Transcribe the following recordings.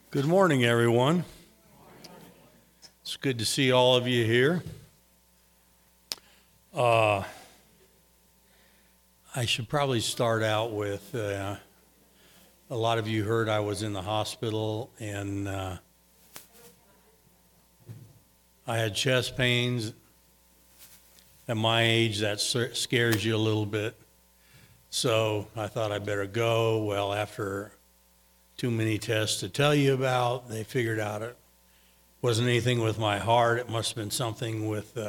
Good morning, everyone. It's good to see all of you here. I should probably start out with a lot of you heard I was in the hospital and I had chest pains. At my age, that scares you a little bit. So I thought I better go. Well, after too many tests to tell you about, they figured out it wasn't anything with my heart. It must have been something with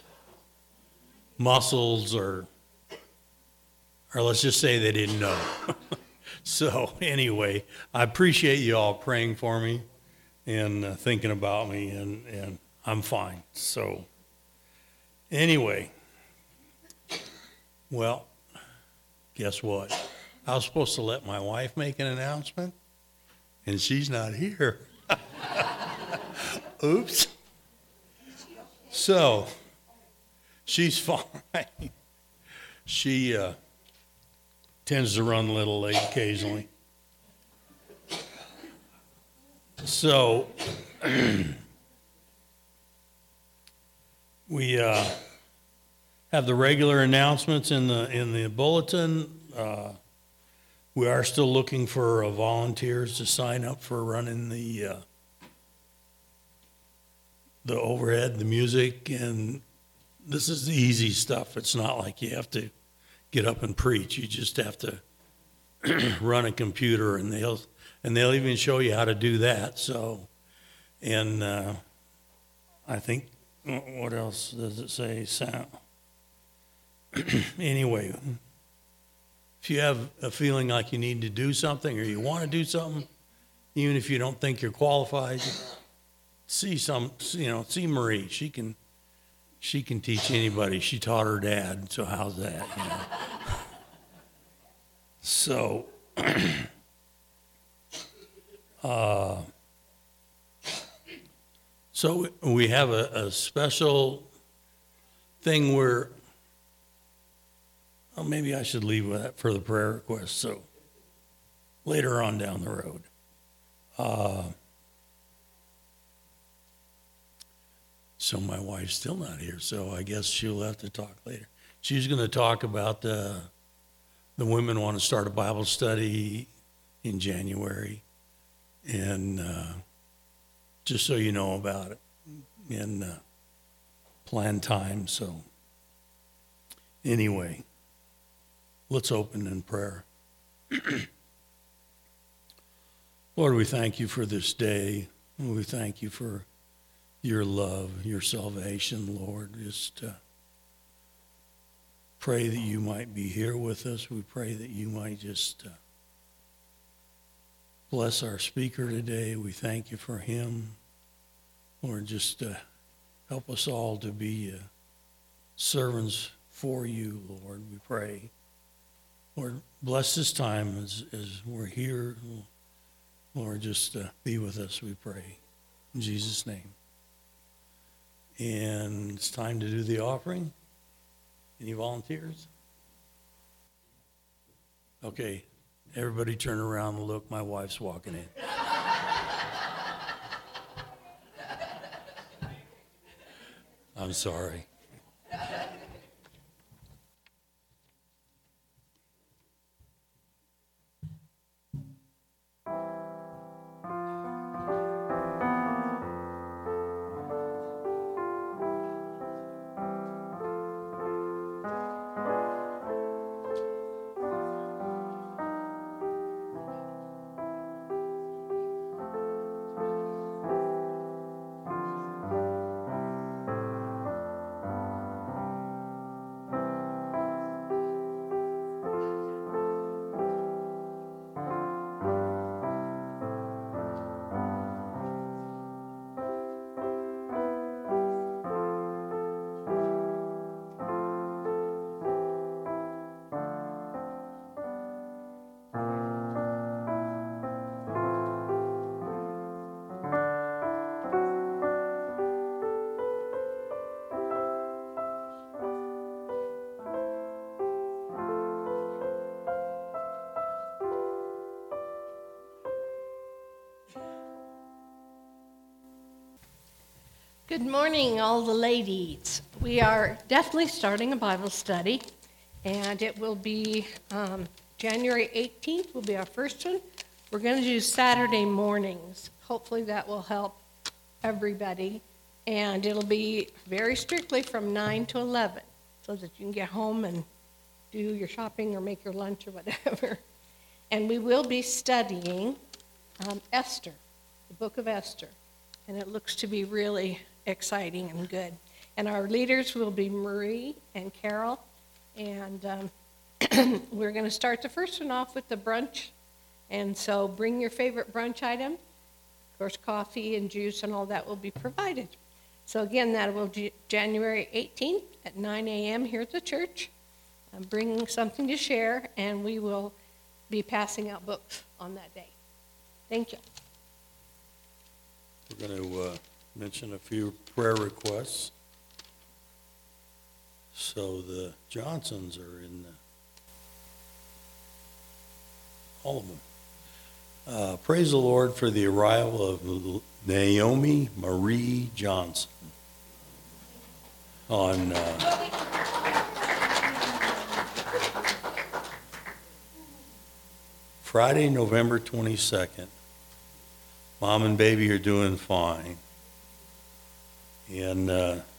muscles or let's just say they didn't know. So anyway, I appreciate you all praying for me and thinking about me, and I'm fine. So anyway, well, guess what? I was supposed to let my wife make an announcement, and she's not here. Oops. So she's fine. She tends to run a little late occasionally. So we have the regular announcements in the bulletin. We are still looking for volunteers to sign up for running the overhead, the music, and this is the easy stuff. It's not like you have to get up and preach. You just have to run a computer, and they'll even show you how to do that. So, and I think, what else does it say? Sound. Anyway, if you have a feeling like you need to do something or you want to do something, even if you don't think you're qualified, see Marie. She can teach anybody. She taught her dad, so how's that? You know? So, so we have a special thing where, well, maybe I should leave that for the prayer request. So later on down the road. So my wife's still not here, so I guess she'll have to talk later. She's going to talk about the women want to start a Bible study in January, and just so you know about it, and plan time. So anyway, let's open in prayer. Lord, we thank you for this day. We thank you for your love, your salvation, Lord. Just pray that you might be here with us. We pray that you might just bless our speaker today. We thank you for him. Lord, just help us all to be servants for you, Lord, we pray. Lord, bless this time as we're here. Lord, just be with us, we pray. In Jesus' name. And it's time to do the offering. Any volunteers? Okay, everybody turn around and look. My wife's walking in. I'm sorry. Good morning, all the ladies. We are definitely starting a Bible study, and it will be January 18th will be our first one. We're going to do Saturday mornings. Hopefully that will help everybody, and it'll be very strictly from 9 to 11, so that you can get home and do your shopping or make your lunch or whatever. And we will be studying Esther, the book of Esther, and it looks to be really exciting and good. And our leaders will be Marie and Carol, and we're going to start the first one off with the brunch, and so bring your favorite brunch item. Of course, coffee and juice and all that will be provided. So again, that will be January 18th at 9 a.m. here at the church. Bring something to share, and we will be passing out books on that day. Thank you. We're going to mention a few prayer requests. So the Johnsons are in all of them. Praise the Lord for the arrival of Naomi Marie Johnson on Friday, November 22nd. Mom and baby are doing fine. And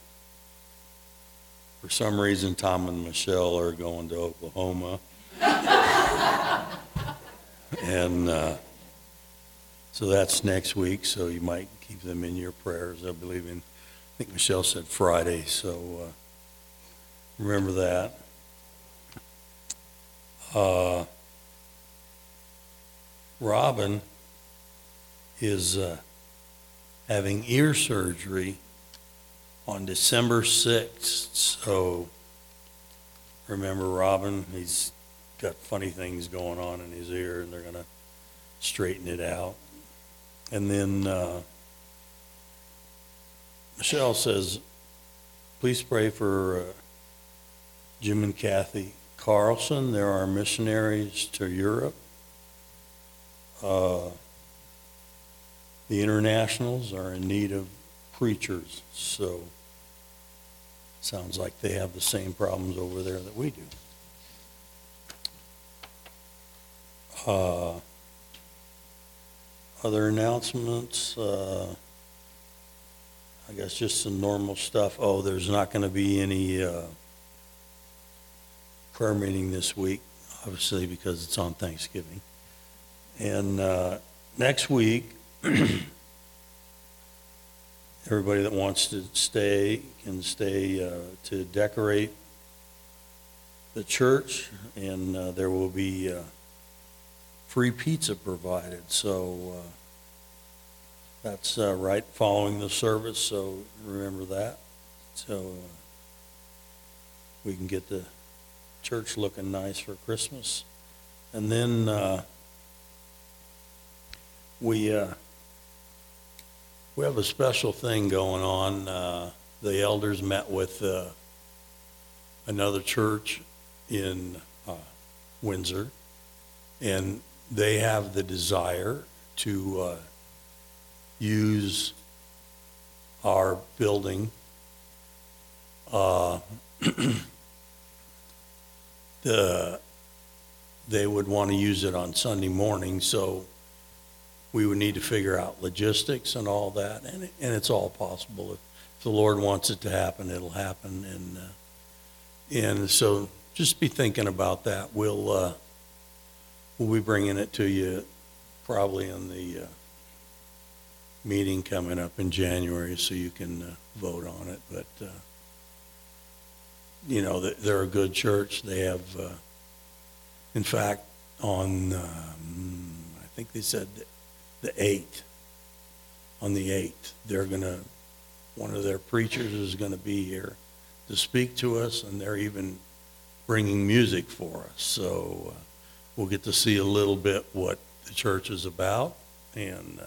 for some reason, Tom and Michelle are going to Oklahoma. And so that's next week, so you might keep them in your prayers. I believe in, I think Michelle said Friday, so remember that. Robin is having ear surgery on December 6th. So remember Robin, he's got funny things going on in his ear, and they're going to straighten it out. And then Michelle says, please pray for Jim and Kathy Carlson. They're our missionaries to Europe. The internationals are in need of preachers, so sounds like they have the same problems over there that we do. Other announcements, I guess just some normal stuff. Oh, there's not going to be any prayer meeting this week, obviously, because it's on Thanksgiving. And next week, everybody that wants to stay can stay to decorate the church, and there will be free pizza provided. So that's right following the service, so remember that. So we can get the church looking nice for Christmas. And then we have a special thing going on. The elders met with another church in Windsor, and they have the desire to use our building. They would want to use it on Sunday morning, so we would need to figure out logistics and all that, and it's all possible. If the Lord wants it to happen, it'll happen. And so just be thinking about that. We'll be bringing it to you probably in the meeting coming up in January, so you can vote on it. But you know, they're a good church. They have, in fact, on I think they said the 8th. On the 8th, one of their preachers is going to be here to speak to us, and they're even bringing music for us. So we'll get to see a little bit what the church is about, and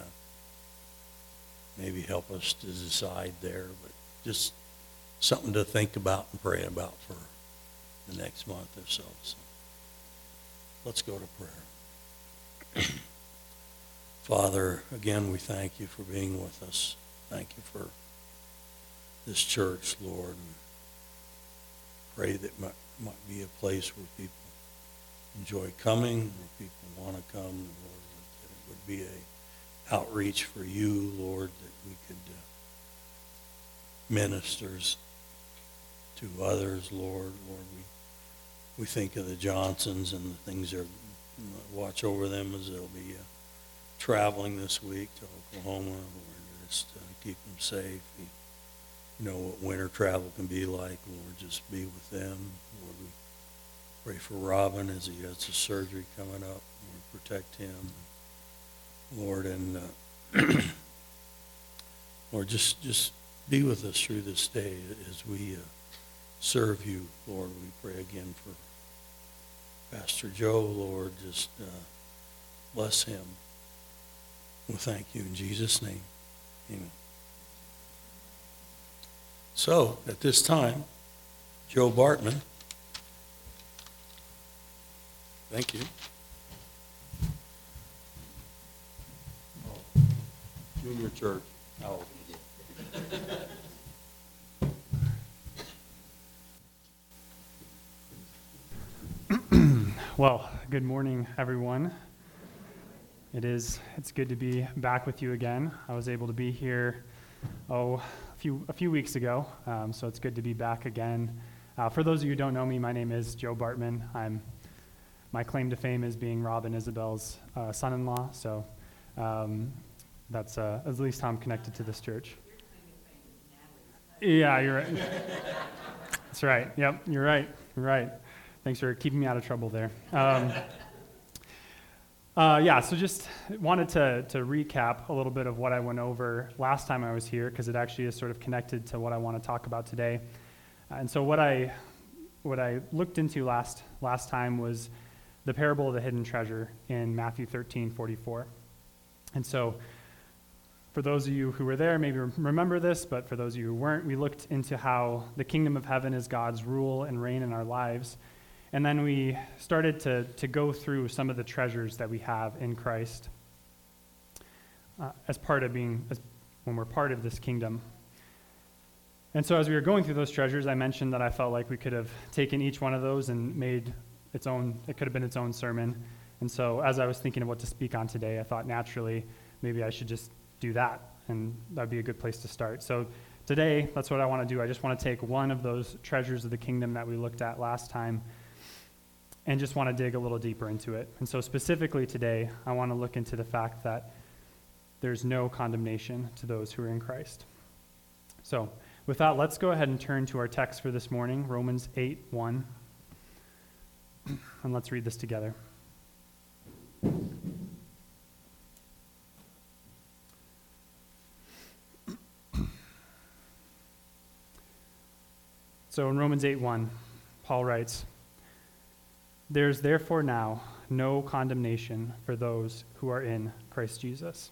maybe help us to decide there. But just something to think about and pray about for the next month or so. So let's go to prayer. Father, again, we thank you for being with us. Thank you for this church, Lord. And pray that might be a place where people enjoy coming, where people want to come, and Lord, that it would be a outreach for you, Lord, that we could ministers to others, Lord. Lord, we think of the Johnsons and the things they're watch over them as they'll be traveling this week to Oklahoma. Lord, just keep them safe. You know what winter travel can be like, Lord. Just be with them. Lord, we pray for Robin as he has his surgery coming up. Lord, protect him. Lord, and Lord, just be with us through this day as we serve you, Lord. We pray again for Pastor Joe, Lord. Just bless him. We thank you in Jesus' name. Amen. So, at this time, Joe Bartman. Thank you. Junior church. How old? Well, good morning, everyone. It's good to be back with you again. I was able to be here, a few weeks ago, so it's good to be back again. For those of you who don't know me, my name is Joe Bartman. My claim to fame is being Rob and Isabel's son-in-law, so that's at least how I'm connected to this church. Yeah, you're right. That's right. Yep, you're right. You're right. Thanks for keeping me out of trouble there. So just wanted to recap a little bit of what I went over last time I was here, because it actually is sort of connected to what I want to talk about today. And so what I looked into last time was the parable of the hidden treasure in Matthew 13:44. And so for those of you who were there, maybe remember this, but for those of you who weren't, we looked into how the kingdom of heaven is God's rule and reign in our lives. And then we started to go through some of the treasures that we have in Christ when we're part of this kingdom. And so as we were going through those treasures, I mentioned that I felt like we could have taken each one of those and made it could have been its own sermon. And so as I was thinking of what to speak on today, I thought naturally maybe I should just do that, and that'd be a good place to start. So today, that's what I want to do. I just want to take one of those treasures of the kingdom that we looked at last time and just want to dig a little deeper into it. And so specifically today, I want to look into the fact that there's no condemnation to those who are in Christ. So with that, let's go ahead and turn to our text for this morning, Romans 8:1. And let's read this together. So in Romans 8:1, Paul writes, "There's therefore now no condemnation for those who are in Christ Jesus."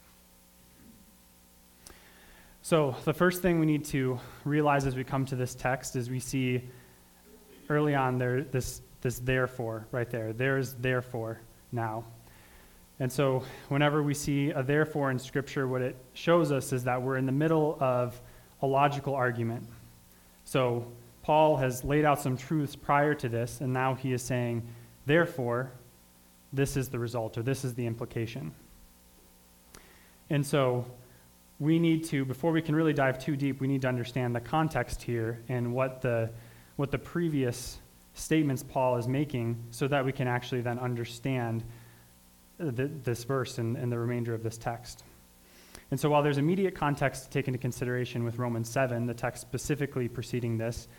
So the first thing we need to realize as we come to this text is we see early on there this therefore right there. There's therefore now. And so whenever we see a therefore in Scripture, what it shows us is that we're in the middle of a logical argument. So Paul has laid out some truths prior to this, and now he is saying, therefore, this is the result, or this is the implication. And so we need to, before we can really dive too deep, we need to understand the context here and what the previous statements Paul is making, so that we can actually then understand this verse and the remainder of this text. And so while there's immediate context to take into consideration with Romans 7, the text specifically preceding this,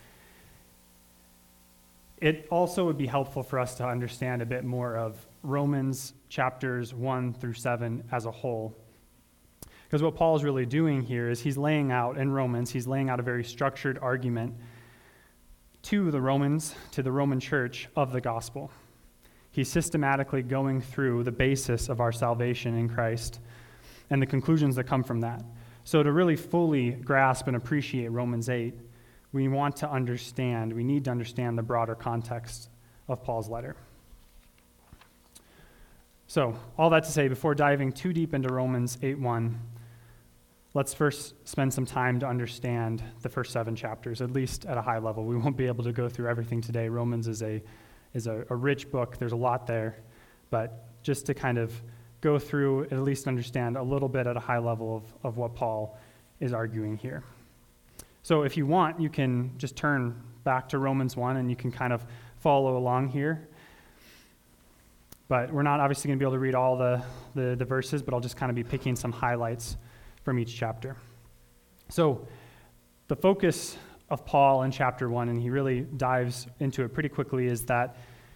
it also would be helpful for us to understand a bit more of Romans chapters 1 through 7 as a whole. Because what Paul is really doing here is he's laying out a very structured argument to the Romans, to the Roman church of the gospel. He's systematically going through the basis of our salvation in Christ and the conclusions that come from that. So to really fully grasp and appreciate Romans 8, we need to understand the broader context of Paul's letter. So all that to say, before diving too deep into Romans 8:1, let's first spend some time to understand the first 7 chapters, at least at a high level. We won't be able to go through everything today. Romans is a rich book. There's a lot there. But just to kind of go through, at least understand a little bit at a high level of what Paul is arguing here. So if you want, you can just turn back to Romans 1 and you can kind of follow along here. But we're not obviously going to be able to read all the verses, but I'll just kind of be picking some highlights from each chapter. So the focus of Paul in chapter 1, and he really dives into it pretty quickly, is that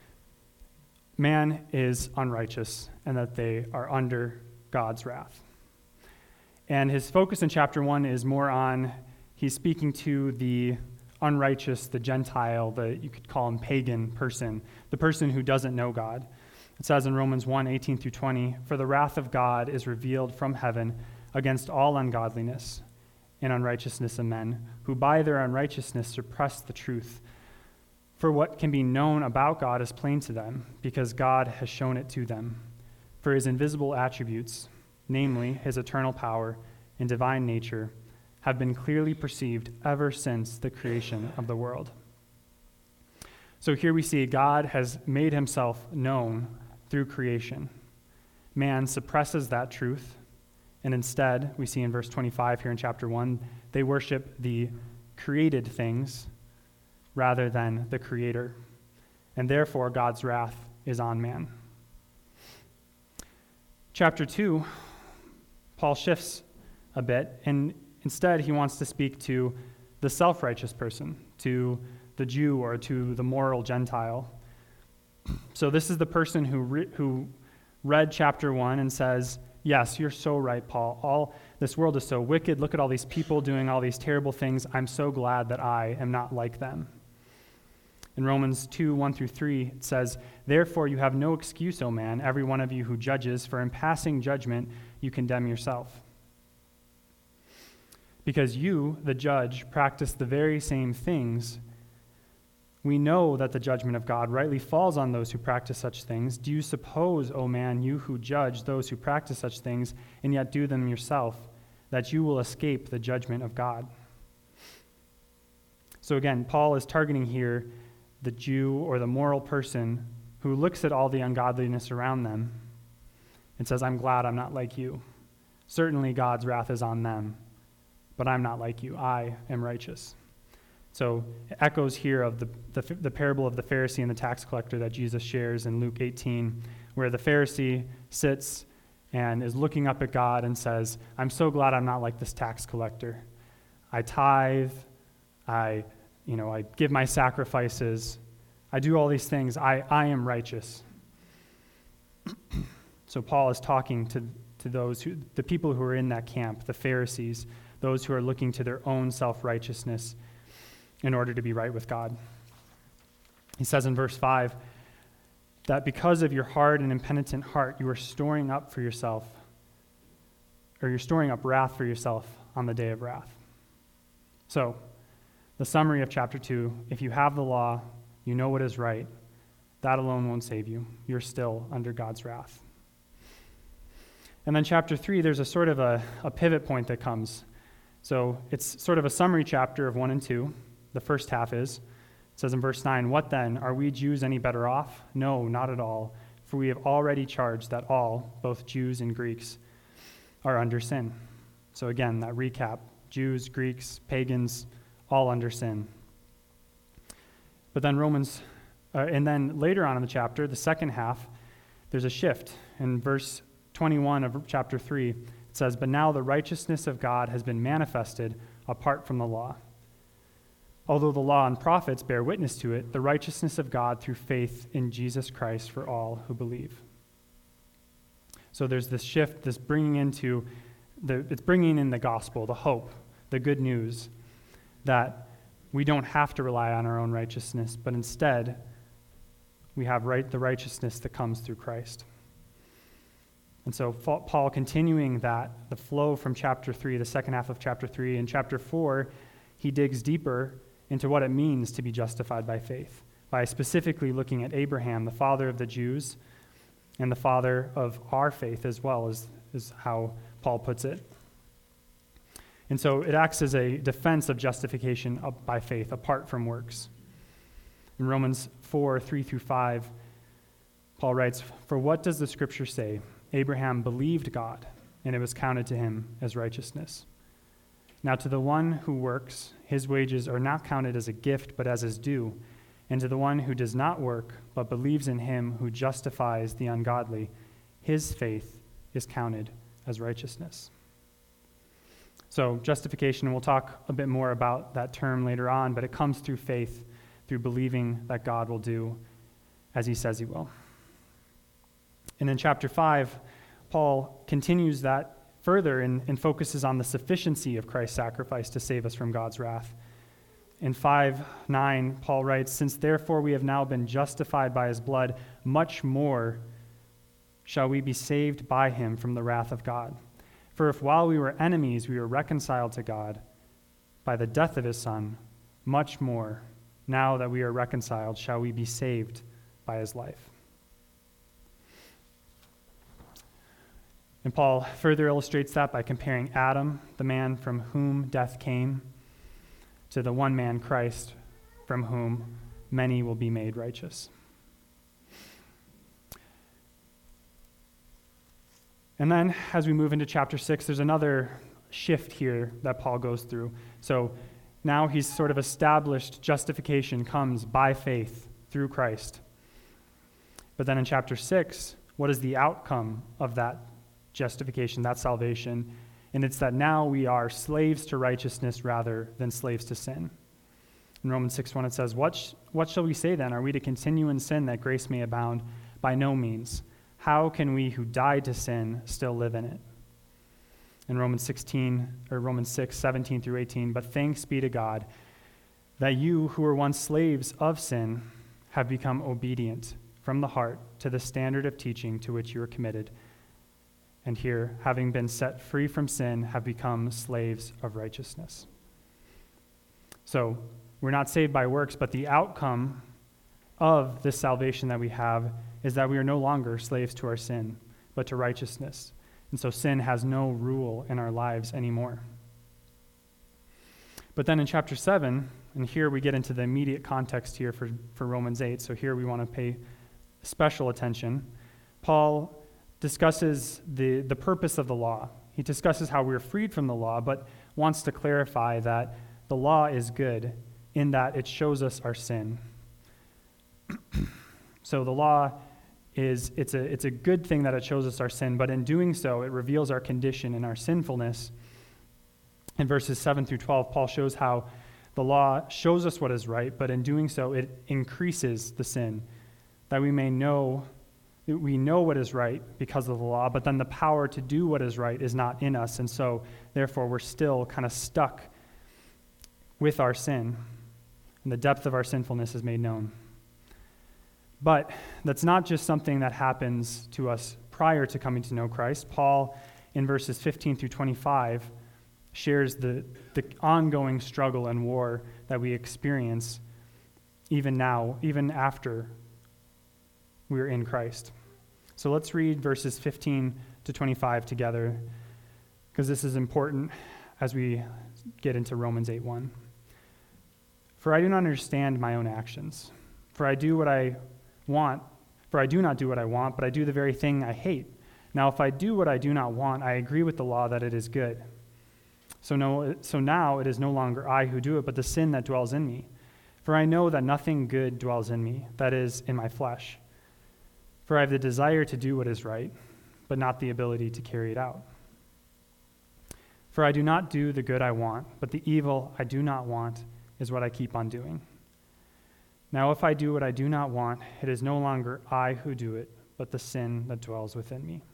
man is unrighteous and that they are under God's wrath. And his focus in chapter 1 is more on, he's speaking to the unrighteous, the Gentile, you could call him pagan person, the person who doesn't know God. It says in Romans 1, 18 through 20, "For the wrath of God is revealed from heaven against all ungodliness and unrighteousness of men, who by their unrighteousness suppress the truth. For what can be known about God is plain to them, because God has shown it to them. For his invisible attributes, namely his eternal power and divine nature, have been clearly perceived ever since the creation of the world." So here we see God has made himself known through creation. Man suppresses that truth, and instead, we see in verse 25 here in chapter 1, they worship the created things rather than the Creator, and therefore God's wrath is on man. Chapter 2, Paul shifts a bit, and instead he wants to speak to the self-righteous person, to the Jew or to the moral Gentile. So this is the person who read chapter 1 and says, "Yes, you're so right, Paul. This world is so wicked. Look at all these people doing all these terrible things. I'm so glad that I am not like them." In Romans 2, 1 through 3, it says, "Therefore you have no excuse, O man, every one of you who judges, for in passing judgment you condemn yourself. Because you, the judge, practice the very same things. We know that the judgment of God rightly falls on those who practice such things. Do you suppose, O man, you who judge those who practice such things, and yet do them yourself, that you will escape the judgment of God?" So again, Paul is targeting here the Jew or the moral person who looks at all the ungodliness around them and says, "I'm glad I'm not like you. Certainly God's wrath is on them, but I'm not like you. I am righteous." So it echoes here of the parable of the Pharisee and the tax collector that Jesus shares in Luke 18, where the Pharisee sits and is looking up at God and says, "I'm so glad I'm not like this tax collector. I tithe, I give my sacrifices, I do all these things. I am righteous." So Paul is talking to the people who are in that camp, the Pharisees, those who are looking to their own self-righteousness in order to be right with God. He says in verse 5 that because of your hard and impenitent heart, you are storing up wrath for yourself on the day of wrath. So, the summary of chapter 2, if you have the law, you know what is right, that alone won't save you. You're still under God's wrath. And then chapter 3, there's a sort of a pivot point that comes. So it's sort of a summary chapter of 1 and 2. The first half is, it says in verse 9, "What then? Are we Jews any better off? No, not at all. For we have already charged that all, both Jews and Greeks, are under sin." So again, that recap, Jews, Greeks, pagans, all under sin. But then and then later on in the chapter, the second half, there's a shift. In verse 21 of chapter 3, it says, "But now the righteousness of God has been manifested apart from the law. Although the law and prophets bear witness to it, the righteousness of God through faith in Jesus Christ for all who believe." So there's this shift, this bringing in the gospel, the hope, the good news, that we don't have to rely on our own righteousness, but instead we have the righteousness that comes through Christ. And so Paul continuing that, the flow from chapter 3, the second half of chapter 3, in chapter 4, he digs deeper into what it means to be justified by faith, by specifically looking at Abraham, the father of the Jews, and the father of our faith as well, is how Paul puts it. And so it acts as a defense of justification by faith, apart from works. In Romans 4:3-5, Paul writes, "For what does the scripture say? Abraham believed God, and it was counted to him as righteousness. Now to the one who works, his wages are not counted as a gift, but as his due. And to the one who does not work, but believes in him who justifies the ungodly, his faith is counted as righteousness." So justification, we'll talk a bit more about that term later on, but it comes through faith, through believing that God will do as he says he will. And in chapter 5, Paul continues that further and focuses on the sufficiency of Christ's sacrifice to save us from God's wrath. In 5:9, Paul writes, "Since therefore we have now been justified by his blood, much more shall we be saved by him from the wrath of God. For if while we were enemies we were reconciled to God by the death of his Son, much more, now that we are reconciled, shall we be saved by his life." And Paul further illustrates that by comparing Adam, the man from whom death came, to the one man, Christ, from whom many will be made righteous. And then, as we move into chapter 6, there's another shift here that Paul goes through. So now he's sort of established justification comes by faith through Christ. But then in chapter 6, what is the outcome of that justification, that salvation? And it's that now we are slaves to righteousness rather than slaves to sin. In Romans 6:1 it says, What shall we say then? Are we to continue in sin that grace may abound? By no means. How can we who died to sin still live in it? In Romans 6:17-18, "But thanks be to God that you who were once slaves of sin have become obedient from the heart to the standard of teaching to which you were committed. And here, having been set free from sin, have become slaves of righteousness." So, we're not saved by works, but the outcome of this salvation that we have is that we are no longer slaves to our sin, but to righteousness. And so sin has no rule in our lives anymore. But then in chapter 7, and here we get into the immediate context here for Romans 8, so here we want to pay special attention. Paul discusses the purpose of the law. He discusses how we're freed from the law, but wants to clarify that the law is good in that it shows us our sin. So the law it's a good thing that it shows us our sin, but in doing so, it reveals our condition and our sinfulness. In verses 7-12, Paul shows how the law shows us what is right, but in doing so, it increases the sin, that we know what is right because of the law, but then the power to do what is right is not in us, and so therefore we're still kind of stuck with our sin, and the depth of our sinfulness is made known. But that's not just something that happens to us prior to coming to know Christ. Paul, in verses 15-25, shares the ongoing struggle and war that we experience even now, even after we're in Christ. So let's read verses 15-25 together, because this is important as we get into Romans 8:1. "For I do not understand my own actions. For I do not do what I want, but I do the very thing I hate. Now if I do what I do not want, I agree with the law that it is good. So now it is no longer I who do it, but the sin that dwells in me. For I know that nothing good dwells in me, that is, in my flesh. For I have the desire to do what is right, but not the ability to carry it out. For I do not do the good I want, but the evil I do not want is what I keep on doing. Now if I do what I do not want, it is no longer I who do it, but the sin that dwells within me.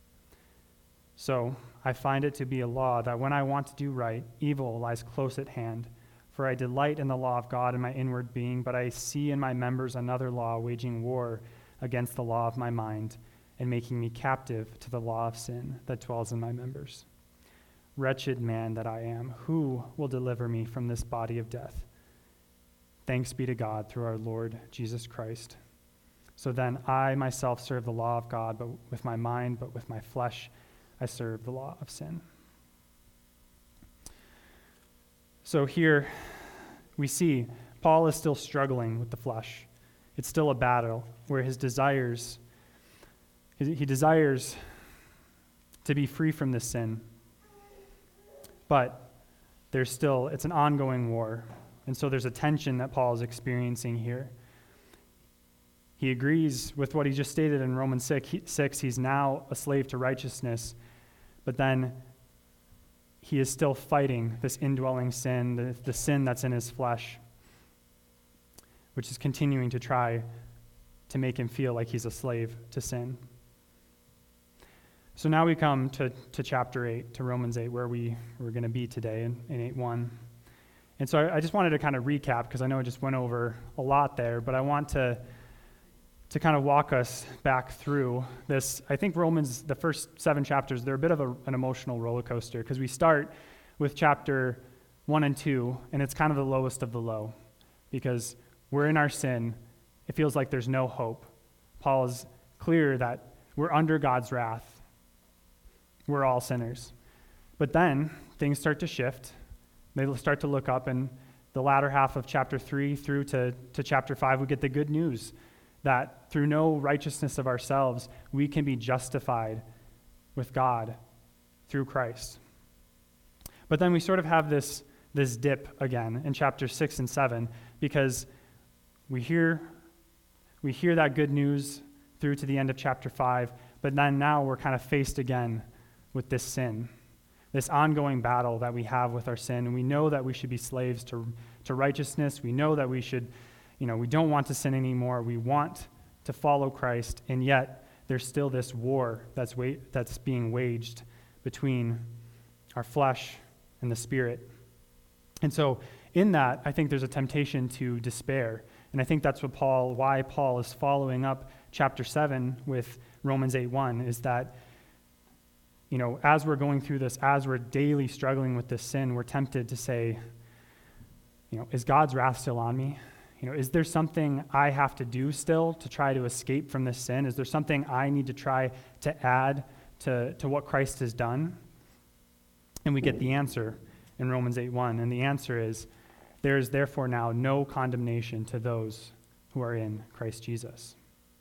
So I find it to be a law that when I want to do right, evil lies close at hand. For I delight in the law of God in my inward being, but I see in my members another law waging war against the law of my mind and making me captive to the law of sin that dwells in my members. Wretched man that I am, who will deliver me from this body of death? Thanks be to God through our Lord Jesus Christ. So then I myself serve the law of God, but with my mind, but with my flesh I serve the law of sin." So here we see Paul is still struggling with the flesh. It's still a battle where he desires to be free from this sin. But it's an ongoing war. And so there's a tension that Paul is experiencing here. He agrees with what he just stated in Romans 6. He's now a slave to righteousness, but then he is still fighting this indwelling sin, the sin that's in his flesh, which is continuing to try to make him feel like he's a slave to sin. So now we come to chapter 8, to Romans 8, where we're going to be today in 8:1. And so I just wanted to kind of recap, because I know I just went over a lot there, but I want to kind of walk us back through this. I think Romans, the first 7 chapters, they're a bit of an emotional roller coaster, because we start with chapter 1 and 2, and it's kind of the lowest of the low, because we're in our sin. It feels like there's no hope. Paul is clear that we're under God's wrath. We're all sinners. But then things start to shift. They start to look up, and the latter half of chapter 3 through to chapter 5, we get the good news that through no righteousness of ourselves, we can be justified with God through Christ. But then we sort of have this dip again in chapters 6 and 7, because we hear that good news through to the end of chapter 5, but then now we're kind of faced again with this sin, this ongoing battle that we have with our sin. And we know that we should be slaves to righteousness. We know that we should, we don't want to sin anymore. We want to follow Christ, and yet there's still this war that's being waged between our flesh and the Spirit. And so in that, I think there's a temptation to despair. And I think that's why Paul is following up chapter 7 with Romans 8:1, is that, as we're going through this, as we're daily struggling with this sin, we're tempted to say, is God's wrath still on me? Is there something I have to do still to try to escape from this sin? Is there something I need to try to add to what Christ has done? And we get the answer in Romans 8:1, and the answer is, there is therefore now no condemnation to those who are in Christ Jesus.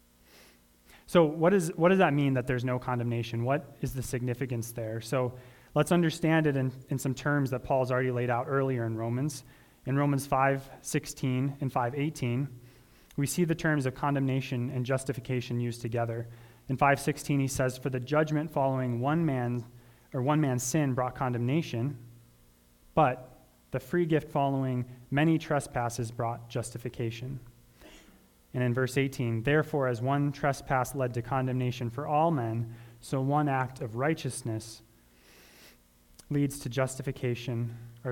So what does that mean, that there's no condemnation? What is the significance there? So let's understand it in some terms that Paul's already laid out earlier in Romans. In Romans 5:16 and 5:18, we see the terms of condemnation and justification used together. In 5:16, he says, "For the judgment following one man's sin brought condemnation, but the free gift following many trespasses brought justification." And in verse 18, "Therefore, as one trespass led to condemnation for all men, so one act of righteousness led to justification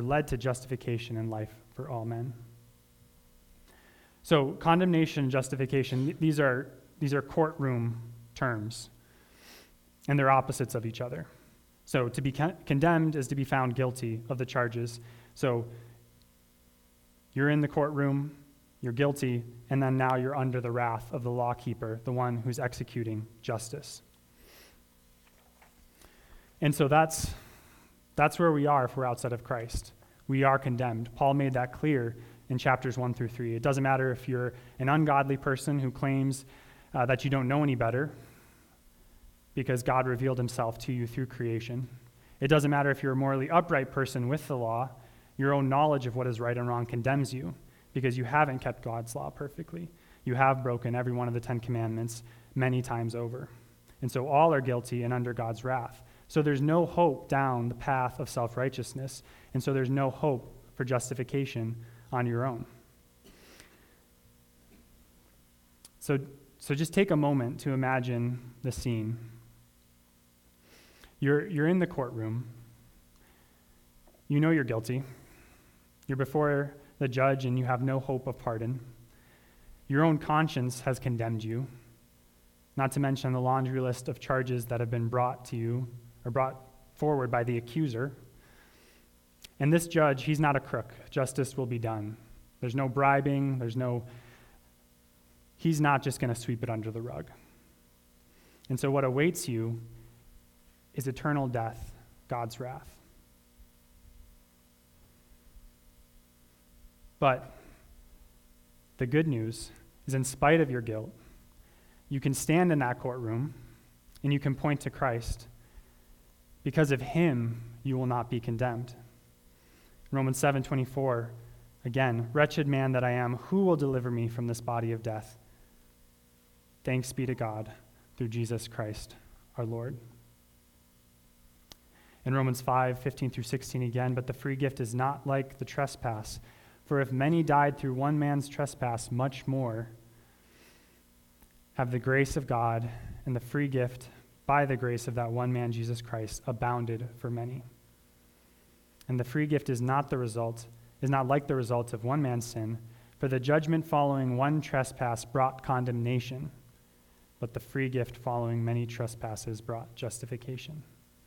and life for all men." So condemnation and justification, these are courtroom terms, and they're opposites of each other. So to be condemned is to be found guilty of the charges. So you're in the courtroom, you're guilty, and then now you're under the wrath of the lawkeeper, the one who's executing justice. And so that's where we are if we're outside of Christ. We are condemned. Paul made that clear in chapters 1 through 3. It doesn't matter if you're an ungodly person who claims that you don't know any better, because God revealed himself to you through creation. It doesn't matter if you're a morally upright person with the law. Your own knowledge of what is right and wrong condemns you, because you haven't kept God's law perfectly. You have broken every one of the 10 commandments many times over. And so all are guilty and under God's wrath. So there's no hope down the path of self-righteousness. And so there's no hope for justification on your own. So just take a moment to imagine the scene. You're in the courtroom. You know you're guilty. You're before the judge and you have no hope of pardon. Your own conscience has condemned you, not to mention the laundry list of charges that have been brought to you or brought forward by the accuser. And this judge, he's not a crook. Justice will be done. There's no bribing. He's not just going to sweep it under the rug. And so what awaits you is eternal death, God's wrath. But the good news is, in spite of your guilt, you can stand in that courtroom and you can point to Christ. Because of him, you will not be condemned. Romans 7:24, again, wretched man that I am, who will deliver me from this body of death? Thanks be to God through Jesus Christ, our Lord. In Romans 5:15 through 16 again, but the free gift is not like the trespass. For if many died through one man's trespass, much more have the grace of God and the free gift by the grace of that one man, Jesus Christ, abounded for many. And the free gift is not like the result of one man's sin, for the judgment following one trespass brought condemnation, but the free gift following many trespasses brought justification.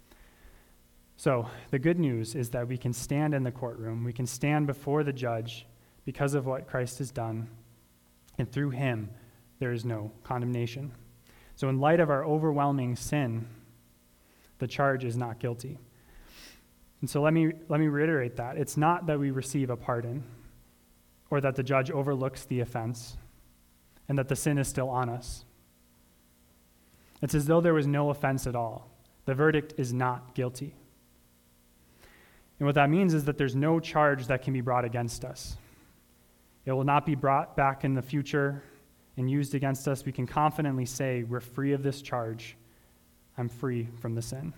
So the good news is that we can stand in the courtroom, we can stand before the judge because of what Christ has done, and through him there is no condemnation. So in light of our overwhelming sin, the charge is not guilty. And so let me reiterate that. It's not that we receive a pardon or that the judge overlooks the offense and that the sin is still on us. It's as though there was no offense at all. The verdict is not guilty. And what that means is that there's no charge that can be brought against us. It will not be brought back in the future and used against us. We can confidently say, we're free of this charge. I'm free from the sin.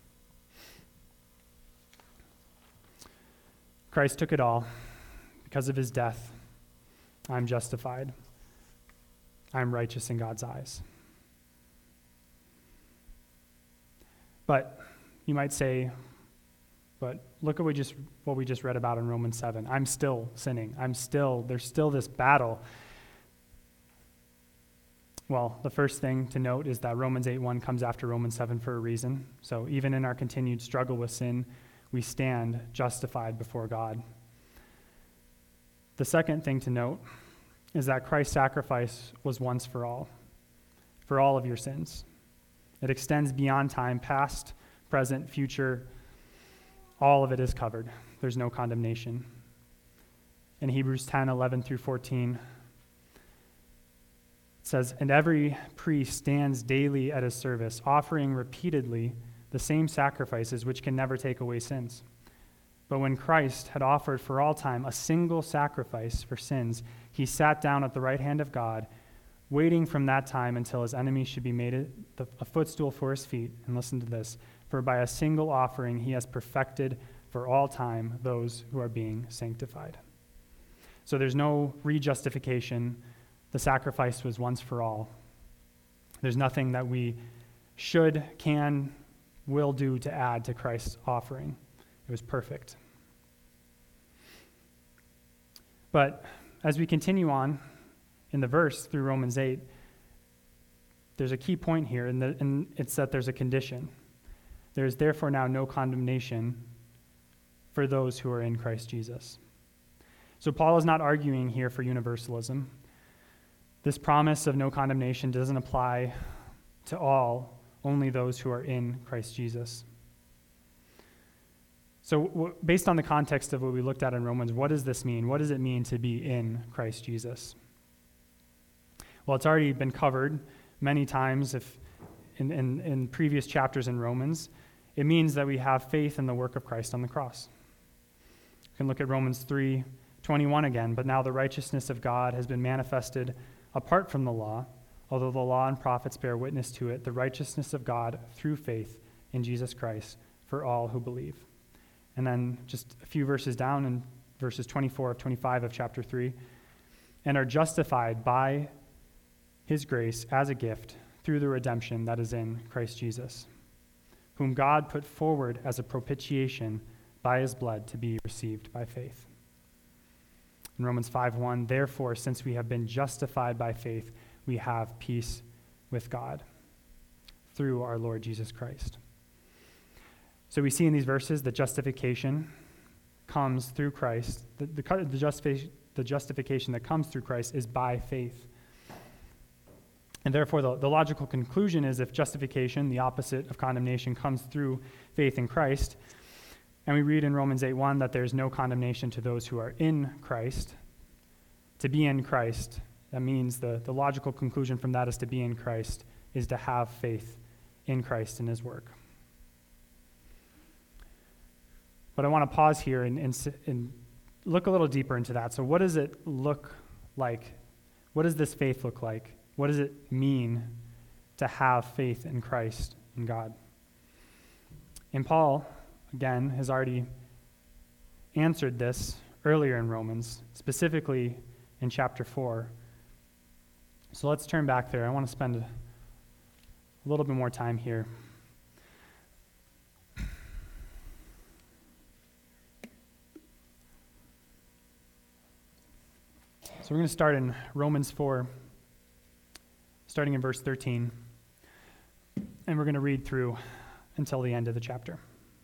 Christ took it all. Because of his death, I'm justified. I'm righteous in God's eyes. But you might say, but look at what we just read about in Romans 7. I'm still sinning. There's still this battle. Well, the first thing to note is that Romans 8:1 comes after Romans 7 for a reason. So even in our continued struggle with sin, we stand justified before God. The second thing to note is that Christ's sacrifice was once for all of your sins. It extends beyond time, past, present, future. All of it is covered. There's no condemnation. In Hebrews 10:11 through 14, it says, and every priest stands daily at his service, offering repeatedly the same sacrifices which can never take away sins. But when Christ had offered for all time a single sacrifice for sins, he sat down at the right hand of God, waiting from that time until his enemies should be made a footstool for his feet. And listen to this. For by a single offering he has perfected for all time those who are being sanctified. So there's no rejustification. The sacrifice was once for all. There's nothing that we should, can, will do to add to Christ's offering. It was perfect. But as we continue on in the verse through Romans 8, there's a key point here, and it's that there's a condition. There is therefore now no condemnation for those who are in Christ Jesus. So Paul is not arguing here for universalism. This promise of no condemnation doesn't apply to all, only those who are in Christ Jesus. So based on the context of what we looked at in Romans, what does this mean? What does it mean to be in Christ Jesus? Well, it's already been covered many times in previous chapters in Romans. It means that we have faith in the work of Christ on the cross. You can look at Romans 3:21 again. But now the righteousness of God has been manifested apart from the law, although the law and prophets bear witness to it, the righteousness of God through faith in Jesus Christ for all who believe. And then just a few verses down in verses 24 of 25 of chapter 3, and are justified by his grace as a gift through the redemption that is in Christ Jesus, whom God put forward as a propitiation by his blood to be received by faith. In Romans 5:1, therefore, since we have been justified by faith, we have peace with God through our Lord Jesus Christ. So we see in these verses that justification comes through Christ. The justification that comes through Christ is by faith. And therefore, the logical conclusion is if justification, the opposite of condemnation, comes through faith in Christ, and we read in Romans 8:1 that there's no condemnation to those who are in Christ, to be in Christ, that means the logical conclusion from that is to be in Christ, is to have faith in Christ and his work. But I want to pause here and look a little deeper into that. So what does it look like? What does this faith look like? What does it mean to have faith in Christ and God? And Paul, again, has already answered this earlier in Romans, specifically in chapter 4. So let's turn back there. I want to spend a little bit more time here. So we're going to start in Romans 4, starting in verse 13, and we're going to read through until the end of the chapter.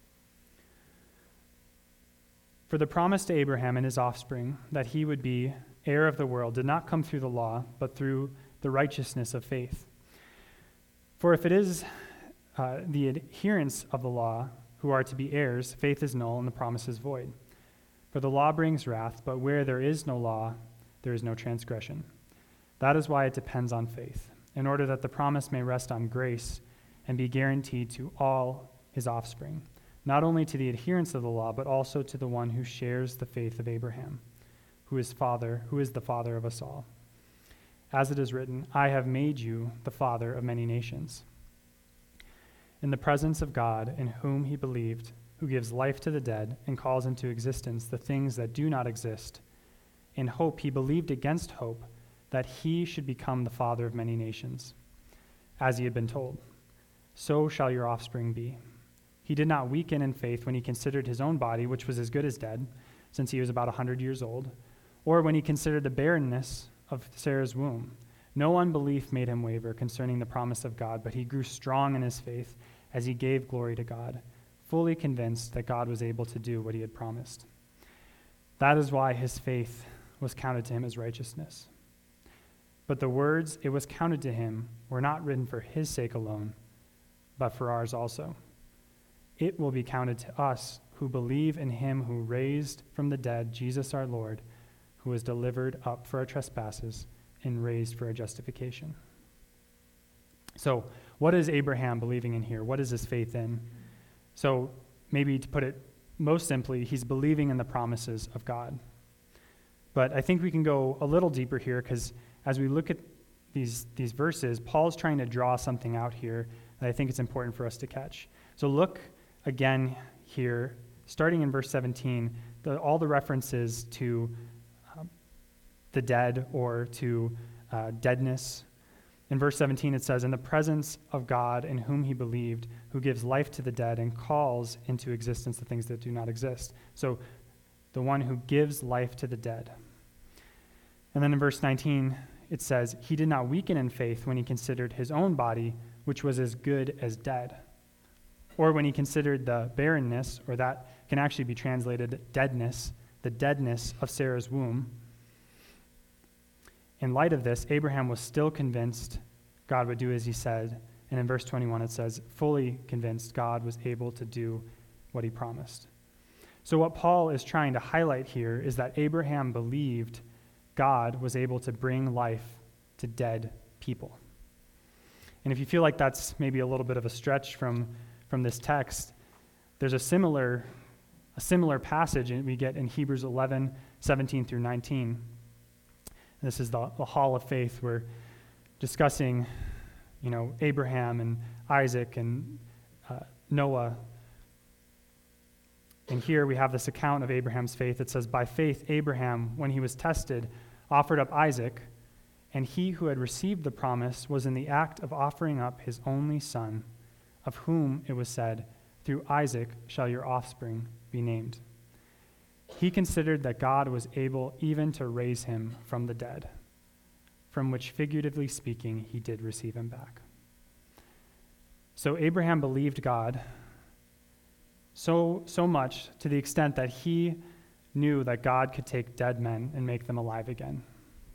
For the promise to Abraham and his offspring that he would be heir of the world did not come through the law, but through the righteousness of faith. For if it is the adherents of the law who are to be heirs, faith is null and the promise is void. For the law brings wrath, but where there is no law, there is no transgression. That is why it depends on faith, in order that the promise may rest on grace and be guaranteed to all his offspring, not only to the adherents of the law, but also to the one who shares the faith of Abraham, who is the father of us all. As it is written, I have made you the father of many nations. In the presence of God, in whom he believed, who gives life to the dead and calls into existence the things that do not exist, in hope he believed against hope that he should become the father of many nations. As he had been told, so shall your offspring be. He did not weaken in faith when he considered his own body, which was as good as dead, since he was about 100 years old, or when he considered the barrenness of Sarah's womb. No unbelief made him waver concerning the promise of God, but he grew strong in his faith as he gave glory to God, fully convinced that God was able to do what he had promised. That is why his faith was counted to him as righteousness. But the words "it was counted to him" were not written for his sake alone, but for ours also. It will be counted to us who believe in him who raised from the dead Jesus our Lord, who was delivered up for our trespasses and raised for our justification. So, what is Abraham believing in here? What is his faith in? So, maybe to put it most simply, he's believing in the promises of God. But I think we can go a little deeper here, because as we look at these verses, Paul's trying to draw something out here that I think it's important for us to catch. So look again here, starting in verse 17, all the references to the dead or to deadness. In verse 17 it says, in the presence of God in whom he believed, who gives life to the dead and calls into existence the things that do not exist. So the one who gives life to the dead. And then in verse 19 it says, he did not weaken in faith when he considered his own body, which was as good as dead. Or when he considered the barrenness, or that can actually be translated deadness, the deadness of Sarah's womb. In light of this, Abraham was still convinced God would do as he said. And in verse 21 it says, fully convinced God was able to do what he promised. So what Paul is trying to highlight here is that Abraham believed God was able to bring life to dead people. And if you feel like that's maybe a little bit of a stretch from this text, there's a similar passage we get in Hebrews 11, 17 through 19. This is the hall of faith. We're discussing, Abraham and Isaac and Noah. And here we have this account of Abraham's faith. It says, by faith, Abraham, when he was tested, offered up Isaac, and he who had received the promise was in the act of offering up his only son, of whom it was said, through Isaac shall your offspring be named. He considered that God was able even to raise him from the dead, from which, figuratively speaking, he did receive him back. So Abraham believed God so much to the extent that he knew that God could take dead men and make them alive again.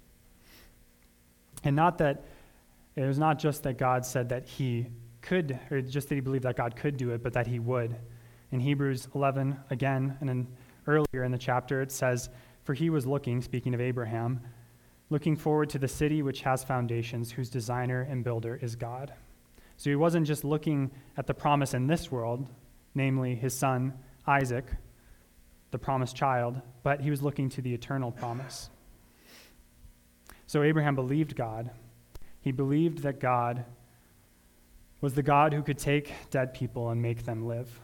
And not that it was not just that God said that he could, or just that he believed that God could do it, but that he would. In Hebrews 11, again, and then earlier in the chapter, it says, for he was looking, speaking of Abraham, looking forward to the city which has foundations, whose designer and builder is God. So he wasn't just looking at the promise in this world, namely his son, Isaac, the promised child, but he was looking to the eternal promise. So Abraham believed God. He believed that God was the God who could take dead people and make them live.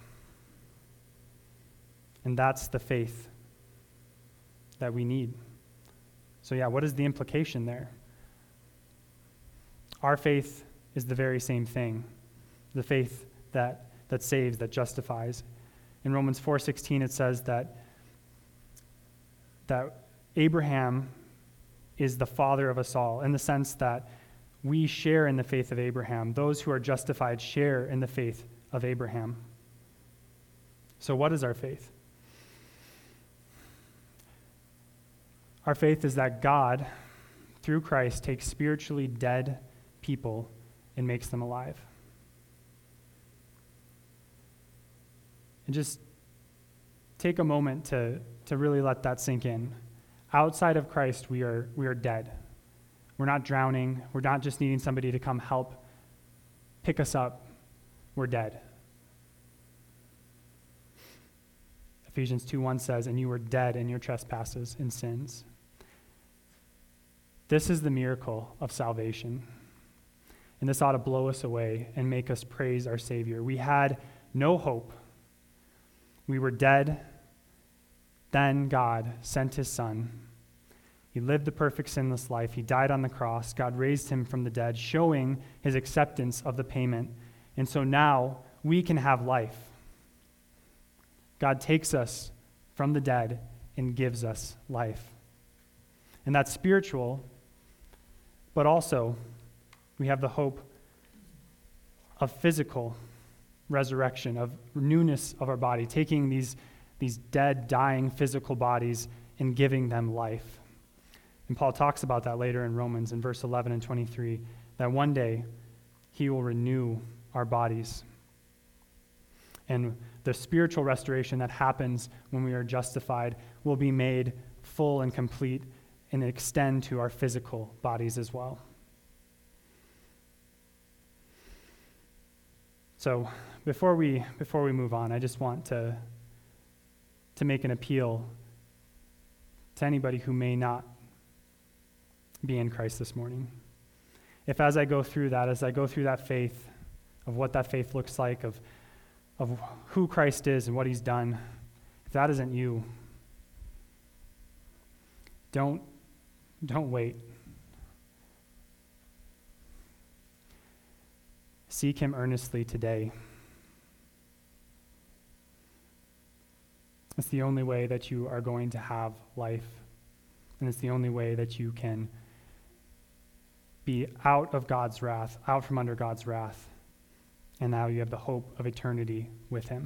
And that's the faith that we need. So yeah, what is the implication there? Our faith is the very same thing, the faith that saves, that justifies. In Romans 4:16 it says that Abraham is the father of us all, in the sense that we share in the faith of Abraham. Those who are justified share in the faith of Abraham. So what is our faith? Our faith is that God, through Christ, takes spiritually dead people and makes them alive. And just take a moment to really let that sink in. Outside of Christ, we are dead. We're not drowning. We're not just needing somebody to come help pick us up. We're dead. Ephesians 2:1 says, "And you were dead in your trespasses and sins." This is the miracle of salvation. And this ought to blow us away and make us praise our Savior. We had no hope. We were dead. Then God sent his Son. He lived the perfect sinless life. He died on the cross. God raised him from the dead, showing his acceptance of the payment. And so now we can have life. God takes us from the dead and gives us life. And that's spiritual, but also we have the hope of physical resurrection, of newness of our body, taking these dead, dying physical bodies and giving them life. And Paul talks about that later in Romans in verse 11 and 23, that one day he will renew our bodies. And the spiritual restoration that happens when we are justified will be made full and complete and extend to our physical bodies as well. So before we move on, I just want to make an appeal to anybody who may not be in Christ this morning. If as I go through that faith, of what that faith looks like, of who Christ is and what he's done, if that isn't you, don't wait. Seek him earnestly today. It's the only way that you are going to have life, and it's the only way that you can be out of God's wrath, out from under God's wrath, and now you have the hope of eternity with him.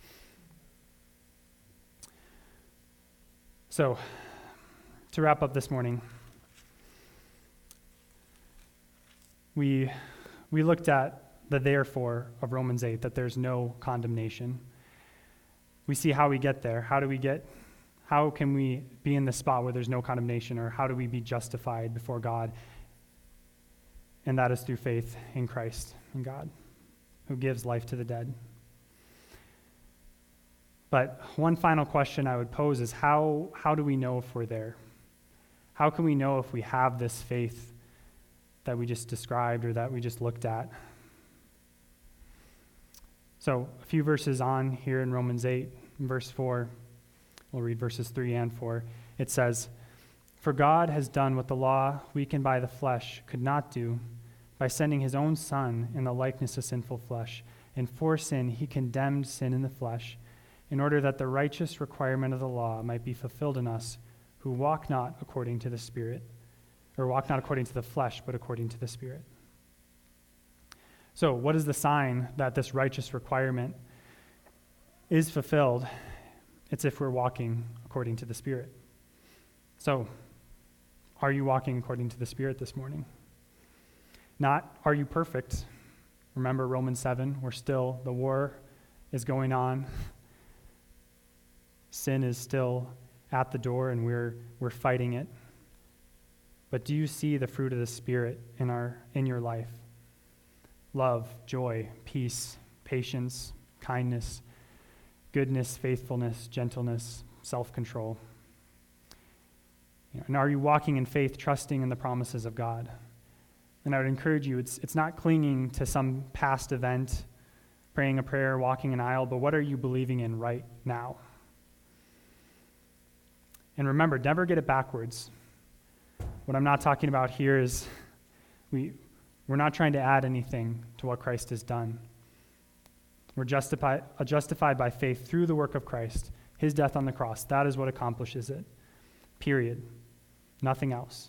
So, to wrap up this morning, we looked at the therefore of Romans 8, that there's no condemnation. We see how we get there. How can we be in the spot where there's no condemnation, or how do we be justified before God? And that is through faith in Christ and God, who gives life to the dead. But one final question I would pose is, how do we know if we're there? How can we know if we have this faith that we just described or that we just looked at? So a few verses on here in Romans 8, in verse 4, we'll read verses 3 and 4. It says, "For God has done what the law, weakened by the flesh, could not do, by sending his own Son in the likeness of sinful flesh. And for sin he condemned sin in the flesh, in order that the righteous requirement of the law might be fulfilled in us, who walk not according to the Spirit, or walk not according to the flesh, but according to the Spirit." So what is the sign that this righteous requirement is fulfilled? It's if we're walking according to the Spirit. So, are you walking according to the Spirit this morning? Not, are you perfect? Remember Romans 7, the war is going on. Sin is still at the door and we're fighting it. but do you see the fruit of the Spirit in your life? Love, joy, peace, patience, kindness, goodness, faithfulness, gentleness, self-control. And are you walking in faith, trusting in the promises of God? And I would encourage you, it's not clinging to some past event, praying a prayer, walking an aisle, but what are you believing in right now? And remember, never get it backwards. What I'm not talking about here is we're not trying to add anything to what Christ has done. We're justified by faith through the work of Christ, his death on the cross. That is what accomplishes it. Period. Nothing else.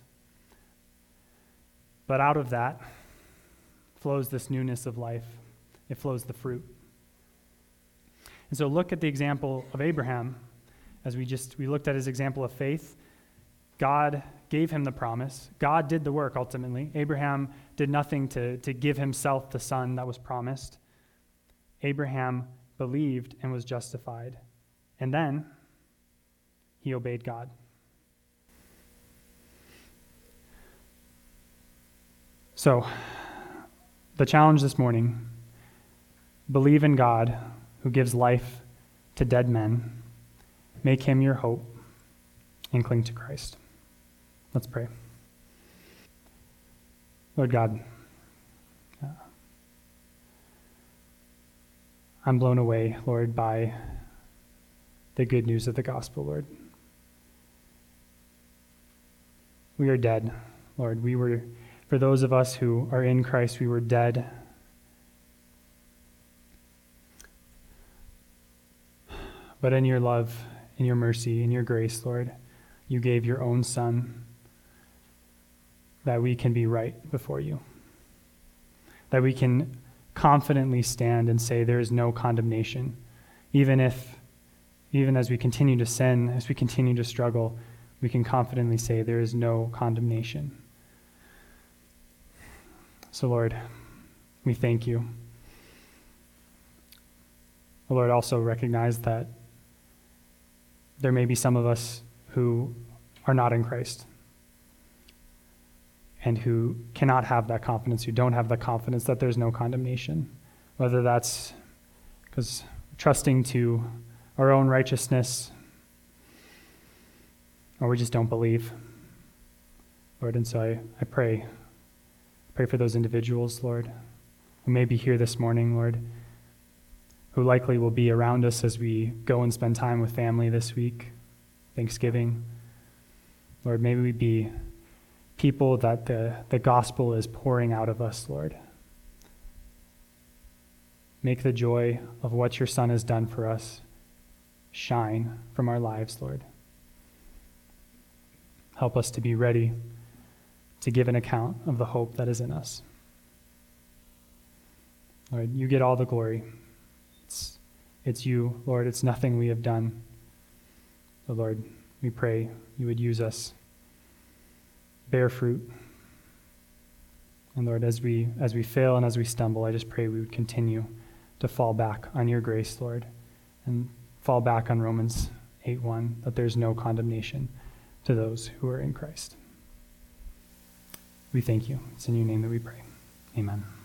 But out of that flows this newness of life. It flows the fruit. And so look at the example of Abraham. As we looked at his example of faith, God gave him the promise. God did the work ultimately. Abraham did nothing to give himself the son that was promised. Abraham believed and was justified. And then he obeyed God. So, the challenge this morning, believe in God who gives life to dead men. Make him your hope and cling to Christ. Let's pray. Lord God, I'm blown away, Lord, by the good news of the gospel, Lord. We are dead, Lord. For those of us who are in Christ, we were dead. But in your love, in your mercy, in your grace, Lord, you gave your own Son that we can be right before you, that we can confidently stand and say there is no condemnation, even as we continue to sin, as we continue to struggle, we can confidently say there is no condemnation. So, Lord, we thank you. Lord, also recognize that there may be some of us who are not in Christ and who cannot have that confidence, who don't have the confidence that there's no condemnation, whether that's because trusting to our own righteousness or we just don't believe. Lord, and so I pray for those individuals, Lord, who may be here this morning, Lord, who likely will be around us as we go and spend time with family this week, Thanksgiving. Lord, may we be people that the gospel is pouring out of us, Lord. Make the joy of what your Son has done for us shine from our lives, Lord. Help us to be ready to give an account of the hope that is in us. Lord, you get all the glory. It's you, Lord. It's nothing we have done. So, Lord, we pray you would use us, bear fruit. And Lord, as we fail and as we stumble, I just pray we would continue to fall back on your grace, Lord, and fall back on Romans 8:1, that there's no condemnation to those who are in Christ. We thank you. It's in your name that we pray. Amen.